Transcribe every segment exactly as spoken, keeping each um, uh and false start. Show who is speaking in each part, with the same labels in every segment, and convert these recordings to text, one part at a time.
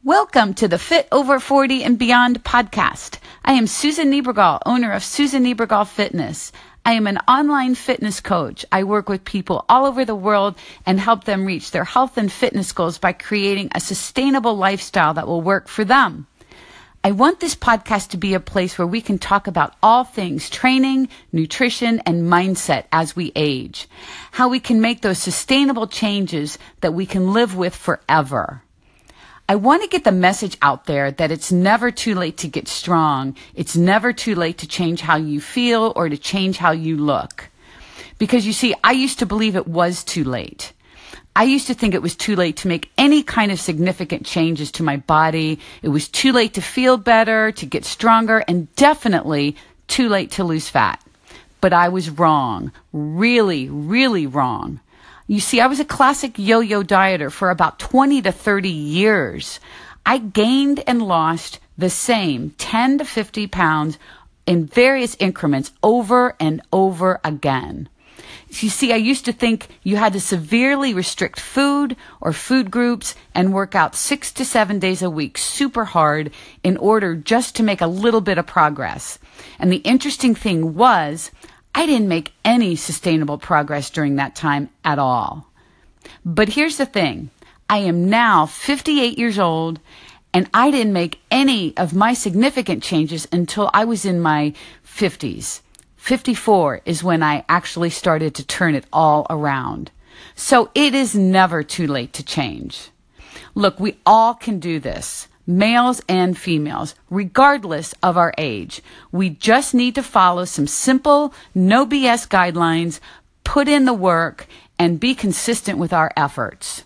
Speaker 1: Welcome to the Fit Over forty and Beyond podcast. I am Susan Niebergall, owner of Susan Niebergall Fitness. I am an online fitness coach. I work with people all over the world and help them reach their health and fitness goals by creating a sustainable lifestyle that will work for them. I want this podcast to be a place where we can talk about all things training, nutrition, and mindset as we age. How we can make those sustainable changes that we can live with forever. I want to get the message out there that it's never too late to get strong. It's never too late to change how you feel or to change how you look. Because you see, I used to believe it was too late. I used to think it was too late to make any kind of significant changes to my body. It was too late to feel better, to get stronger, and definitely too late to lose fat. But I was wrong. Really, really wrong. You see, I was a classic yo-yo dieter for about twenty to thirty years. I gained and lost the same ten to fifty pounds in various increments over and over again. You see, I used to think you had to severely restrict food or food groups and work out six to seven days a week super hard in order just to make a little bit of progress. And the interesting thing was, I didn't make any sustainable progress during that time at all. But here's the thing. I am now fifty-eight years old, and I didn't make any of my significant changes until I was in my fifties. fifty-four is when I actually started to turn it all around. So it is never too late to change. Look, we all can do this. Males and females, regardless of our age. We just need to follow some simple, no B S guidelines, put in the work, and be consistent with our efforts.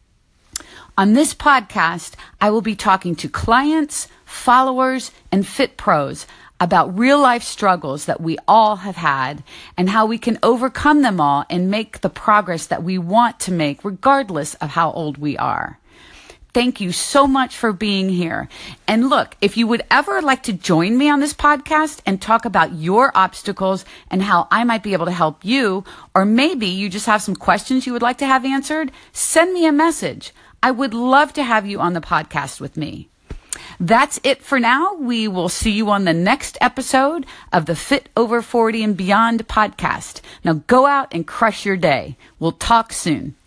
Speaker 1: On this podcast, I will be talking to clients, followers, and fit pros about real-life struggles that we all have had and how we can overcome them all and make the progress that we want to make regardless of how old we are. Thank you so much for being here. And look, if you would ever like to join me on this podcast and talk about your obstacles and how I might be able to help you, or maybe you just have some questions you would like to have answered, send me a message. I would love to have you on the podcast with me. That's it for now. We will see you on the next episode of the Fit Over forty and Beyond podcast. Now go out and crush your day. We'll talk soon.